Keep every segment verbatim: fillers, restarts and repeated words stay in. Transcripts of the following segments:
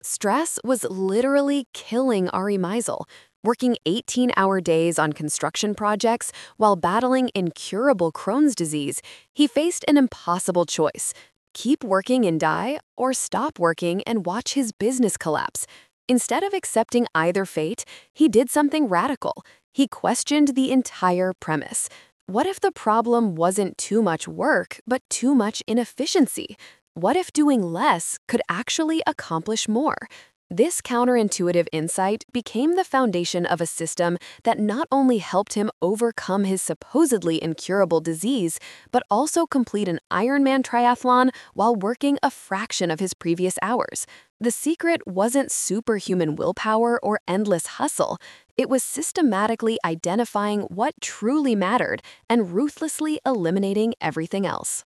Stress was literally killing Ari Meisel, working eighteen-hour days on construction projects while battling incurable Crohn's disease. He faced an impossible choice: keep working and die, or stop working and watch his business collapse. Instead of accepting either fate, he did something radical. He questioned the entire premise. What if the problem wasn't too much work, but too much inefficiency? What if doing less could actually accomplish more? This counterintuitive insight became the foundation of a system that not only helped him overcome his supposedly incurable disease, but also complete an Ironman triathlon while working a fraction of his previous hours. The secret wasn't superhuman willpower or endless hustle. It was systematically identifying what truly mattered and ruthlessly eliminating everything else.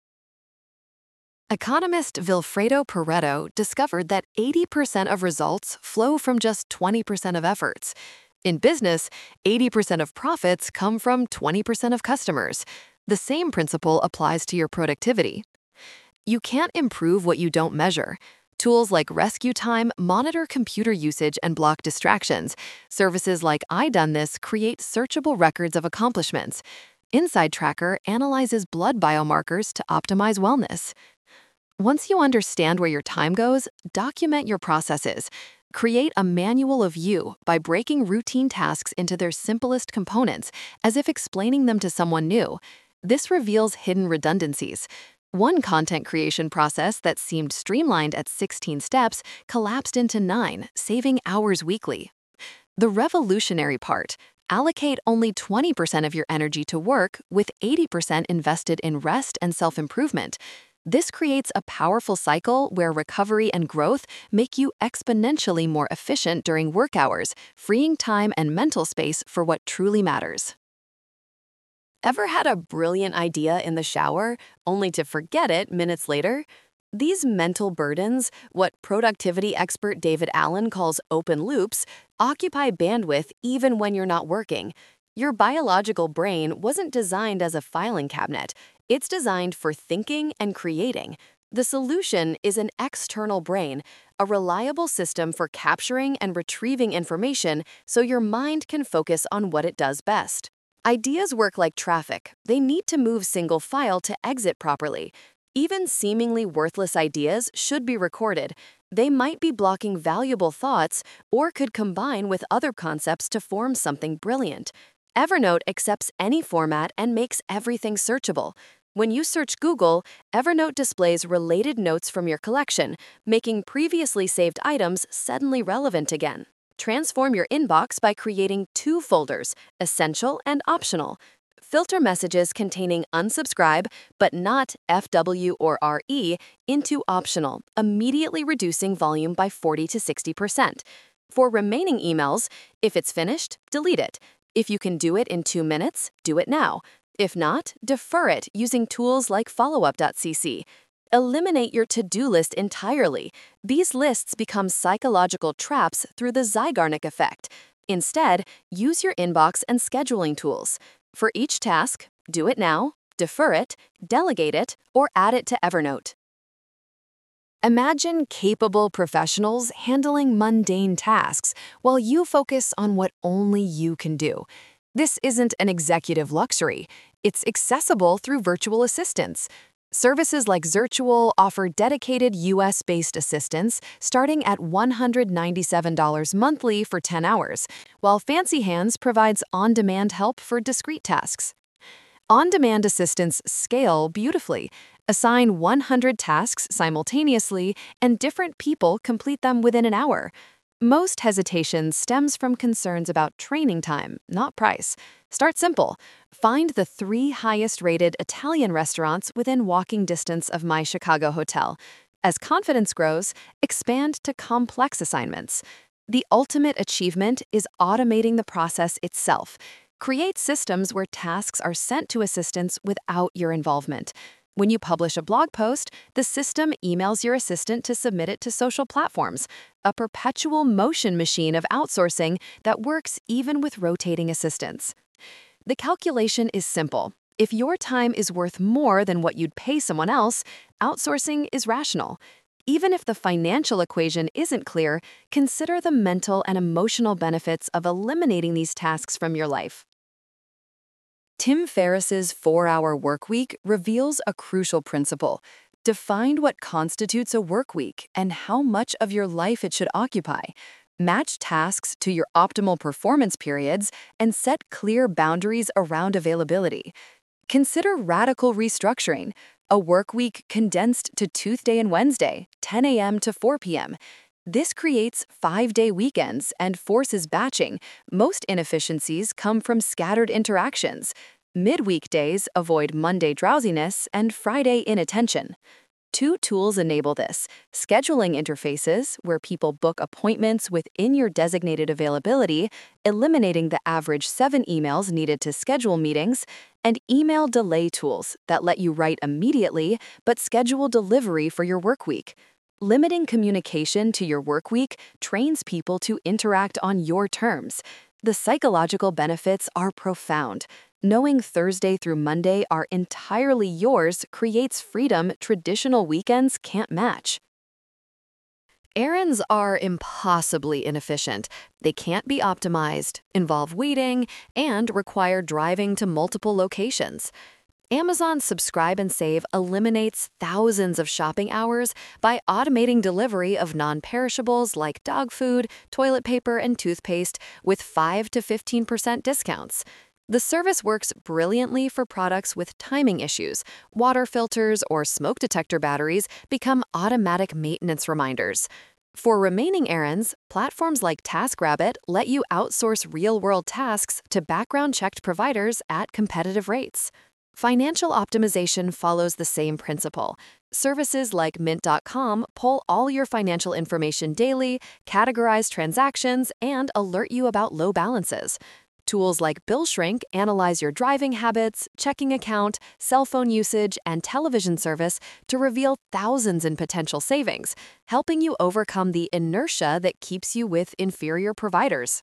Economist Vilfredo Pareto discovered that eighty percent of results flow from just twenty percent of efforts. In business, eighty percent of profits come from twenty percent of customers. The same principle applies to your productivity. You can't improve what you don't measure. Tools like Rescue Time monitor computer usage and block distractions. Services like I Done This create searchable records of accomplishments. Inside Tracker analyzes blood biomarkers to optimize wellness. Once you understand where your time goes, document your processes. Create a manual of you by breaking routine tasks into their simplest components, as if explaining them to someone new. This reveals hidden redundancies. One content creation process that seemed streamlined at sixteen steps collapsed into nine, saving hours weekly. The revolutionary part: allocate only twenty percent of your energy to work, with eighty percent invested in rest and self-improvement. This creates a powerful cycle where recovery and growth make you exponentially more efficient during work hours, freeing time and mental space for what truly matters. Ever had a brilliant idea in the shower, only to forget it minutes later? These mental burdens, what productivity expert David Allen calls open loops, occupy bandwidth even when you're not working. Your biological brain wasn't designed as a filing cabinet. It's designed for thinking and creating. The solution is an external brain, a reliable system for capturing and retrieving information so your mind can focus on what it does best. Ideas work like traffic. They need to move single file to exit properly. Even seemingly worthless ideas should be recorded. They might be blocking valuable thoughts or could combine with other concepts to form something brilliant. Evernote accepts any format and makes everything searchable. When you search Google, Evernote displays related notes from your collection, making previously saved items suddenly relevant again. Transform your inbox by creating two folders, Essential and Optional. Filter messages containing unsubscribe, but not F W or R E, into Optional, immediately reducing volume by forty to sixty percent. For remaining emails, if it's finished, delete it. If you can do it in two minutes, do it now. If not, defer it using tools like followup dot c c. Eliminate your to-do list entirely. These lists become psychological traps through the Zygarnik effect. Instead, use your inbox and scheduling tools. For each task, do it now, defer it, delegate it, or add it to Evernote. Imagine capable professionals handling mundane tasks while you focus on what only you can do. This isn't an executive luxury. It's accessible through virtual assistants. Services like Zirtual offer dedicated U S-based assistants starting at one hundred ninety-seven dollars monthly for ten hours, while Fancy Hands provides on-demand help for discrete tasks. On-demand assistants scale beautifully. Assign one hundred tasks simultaneously, and different people complete them within an hour. Most hesitation stems from concerns about training time, not price. Start simple. Find the three highest-rated Italian restaurants within walking distance of My Chicago Hotel. As confidence grows, expand to complex assignments. The ultimate achievement is automating the process itself. Create systems where tasks are sent to assistants without your involvement. When you publish a blog post, the system emails your assistant to submit it to social platforms, a perpetual motion machine of outsourcing that works even with rotating assistants. The calculation is simple. If your time is worth more than what you'd pay someone else, outsourcing is rational. Even if the financial equation isn't clear, consider the mental and emotional benefits of eliminating these tasks from your life. Tim Ferriss's four-hour workweek reveals a crucial principle. Define what constitutes a workweek and how much of your life it should occupy. Match tasks to your optimal performance periods and set clear boundaries around availability. Consider radical restructuring, a workweek condensed to Tuesday and Wednesday, ten a m to four p m This creates five-day weekends and forces batching. Most inefficiencies come from scattered interactions. Midweek days avoid Monday drowsiness and Friday inattention. Two tools enable this: scheduling interfaces, where people book appointments within your designated availability, eliminating the average seven emails needed to schedule meetings, and email delay tools that let you write immediately but schedule delivery for your workweek. Limiting communication to your workweek trains people to interact on your terms. The psychological benefits are profound. Knowing Thursday through Monday are entirely yours creates freedom traditional weekends can't match. Errands are impossibly inefficient. They can't be optimized, involve waiting, and require driving to multiple locations. Amazon Subscribe and Save eliminates thousands of shopping hours by automating delivery of non-perishables like dog food, toilet paper, and toothpaste with five to fifteen percent discounts. The service works brilliantly for products with timing issues. Water filters or smoke detector batteries become automatic maintenance reminders. For remaining errands, platforms like TaskRabbit let you outsource real-world tasks to background-checked providers at competitive rates. Financial optimization follows the same principle. Services like Mint dot com pull all your financial information daily, categorize transactions, and alert you about low balances. Tools like BillShrink analyze your driving habits, checking account, cell phone usage, and television service to reveal thousands in potential savings, helping you overcome the inertia that keeps you with inferior providers.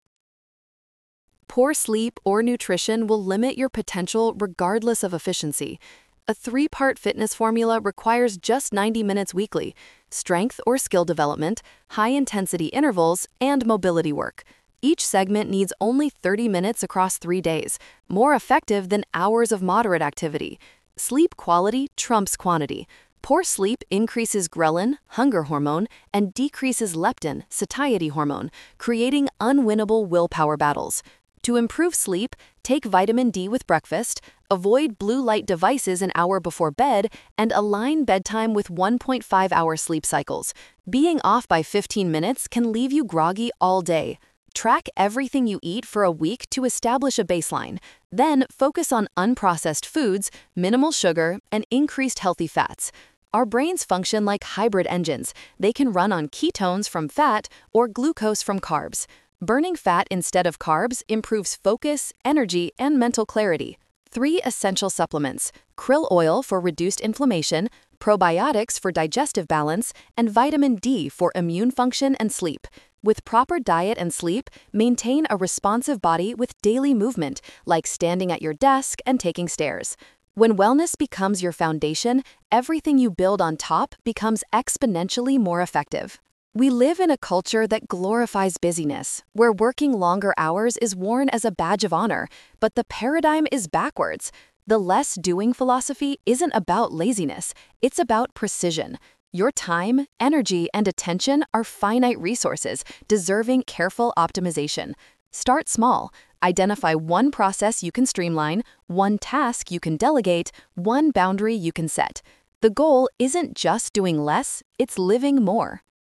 Poor sleep or nutrition will limit your potential regardless of efficiency. A three-part fitness formula requires just ninety minutes weekly: strength or skill development, high-intensity intervals, and mobility work. Each segment needs only thirty minutes across three days, more effective than hours of moderate activity. Sleep quality trumps quantity. Poor sleep increases ghrelin, hunger hormone, and decreases leptin, satiety hormone, creating unwinnable willpower battles. To improve sleep, take vitamin D with breakfast, avoid blue light devices an hour before bed, and align bedtime with one point five hour sleep cycles. Being off by fifteen minutes can leave you groggy all day. Track everything you eat for a week to establish a baseline. Then focus on unprocessed foods, minimal sugar, and increased healthy fats. Our brains function like hybrid engines. They can run on ketones from fat or glucose from carbs. Burning fat instead of carbs improves focus, energy, and mental clarity. Three essential supplements: krill oil for reduced inflammation, probiotics for digestive balance, and vitamin D for immune function and sleep. With proper diet and sleep, maintain a responsive body with daily movement, like standing at your desk and taking stairs. When wellness becomes your foundation, everything you build on top becomes exponentially more effective. We live in a culture that glorifies busyness, where working longer hours is worn as a badge of honor, but the paradigm is backwards. The less doing philosophy isn't about laziness, it's about precision. Your time, energy, and attention are finite resources, deserving careful optimization. Start small. Identify one process you can streamline, one task you can delegate, one boundary you can set. The goal isn't just doing less, it's living more.